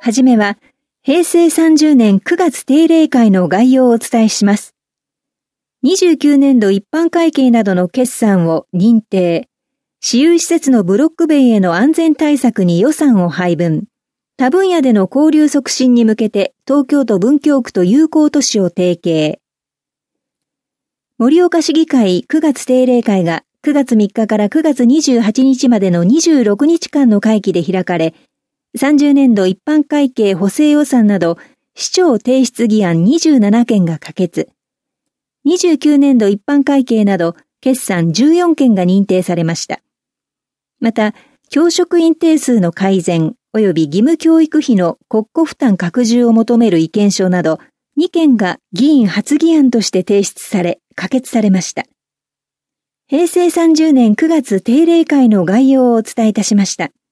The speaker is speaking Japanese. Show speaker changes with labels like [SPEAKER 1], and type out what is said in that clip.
[SPEAKER 1] はじめは、平成30年9月定例会の概要をお伝えします。29年度一般会計などの決算を認定、私有施設のブロック塀への安全対策に予算を配分、他分野での交流促進に向けて東京都文京区と友好都市を提携。盛岡市議会9月定例会が9月3日から9月28日までの26日間の会期で開かれ、30年度一般会計補正予算など市長提出議案27件が可決。29年度一般会計など決算14件が認定されました。また、教職員定数の改善及び義務教育費の国庫負担拡充を求める意見書など2件が議員発議案として提出され、可決されました。平成30年9月定例会の概要をお伝えいたしました。